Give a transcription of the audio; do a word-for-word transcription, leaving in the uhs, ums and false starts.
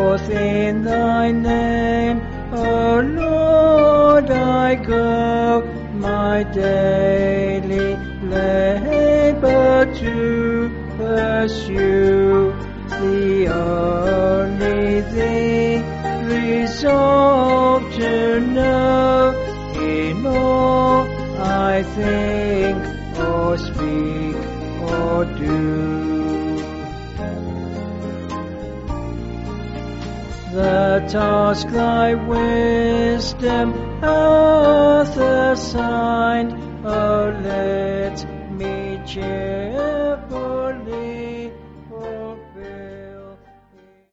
Forth in thy name, O Lord, I go, my daily labor to pursue. The only thing resolve to know in all I think or speak or do. The task thy wisdom hath assigned, O let me cheer